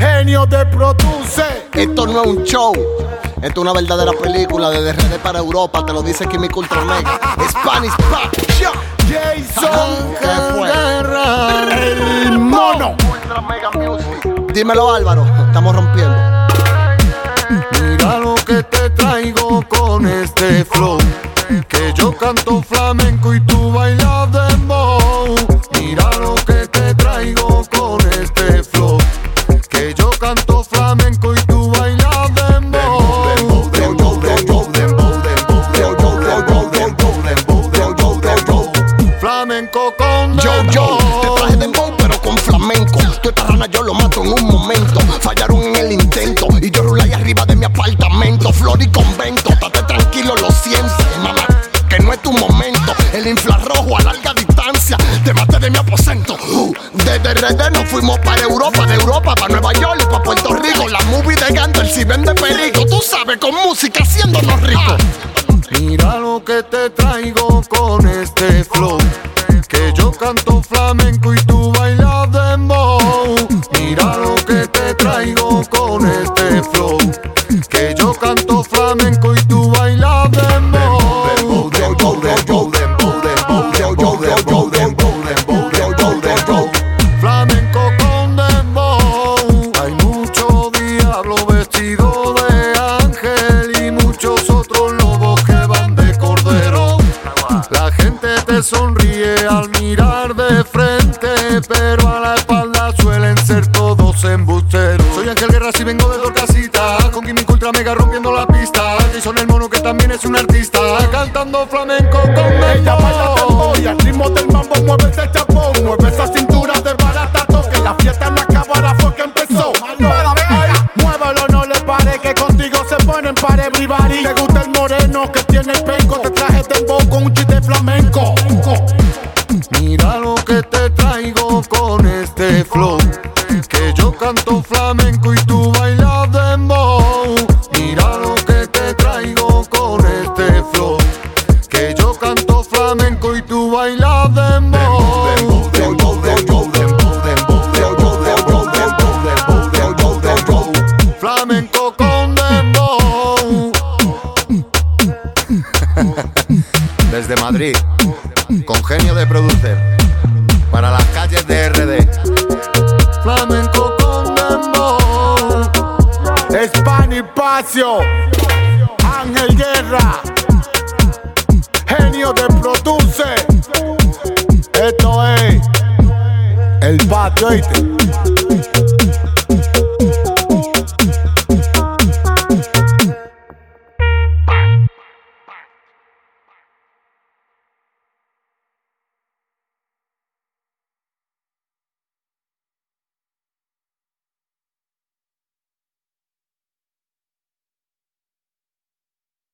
Genio de produce. Esto no es un show, esto es una verdadera película de RD para Europa, te lo dice Químico Ultra Mega. Spanish Pop Show. Jason ¿Qué fue? Guerra, el mono. Ultra Mega Music. Dímelo, Álvaro, estamos rompiendo. Mira lo que te traigo con este flow, que yo canto flamenco y tú bailas dembow. Mira lo que te traigo con este flow, que yo canto flamenco y tú bailas dembow. Flamenco con Yo, te traje dembow pero con flamenco. Tú esta rana yo lo mato en un momento. Fallaron en el intento y yo rulé ahí arriba de mi apartamento. Flor y convento, estate tranquilo, lo siento, mamá, que no es tu momento. El infrarrojo a larga distancia, te maté de mi aposento. Desde RD nos fuimos para Europa, de Europa para Nueva York y para Puerto Rico. La movie de Gandel, si vende perico, tú sabes, con música haciéndonos ricos. Mira lo que te traigo con este flow, que yo canto flamenco y tú bailas dembow. Mira lo que te traigo con este flow, que yo canto flamenco y tú bailas dembow. Flamenco con dembow. Hay mucho diablo vestido de ángel y muchos otros lobos que van de cordero. La gente te sonríe al mirar de frente, pero a la espalda suelen ser todos embusteros. Soy Ángel Guerra, si vengo de Torcasita, con Químico Ultra Mega rompiendo la pista. Jason el mono que también es un artista, cantando flamenco con Ella baila dembow y dembow. al ritmo del mambo mueve ese chapón. Mueve esa cintura de baratato, que la fiesta no acabara fue que empezó. Ay, muévelo, no le pare, que contigo se ponen para everybody. Te gusta el moreno que tiene el penco, te traje dembow con un chiste flamenco. Mira lo que te traigo con este flow, que yo canto flamenco y tú bailas dembow. Mira lo que te traigo con este flow, que yo canto flamenco y tú bailas dembow. Flamenco con dembow. Desde Madrid, con Genio de producer, para las calles de RD. Flamenco con dembow. Spanish Pacio, Ángel Guerra, Genio de produce. Esto es el patio, ¿oíste?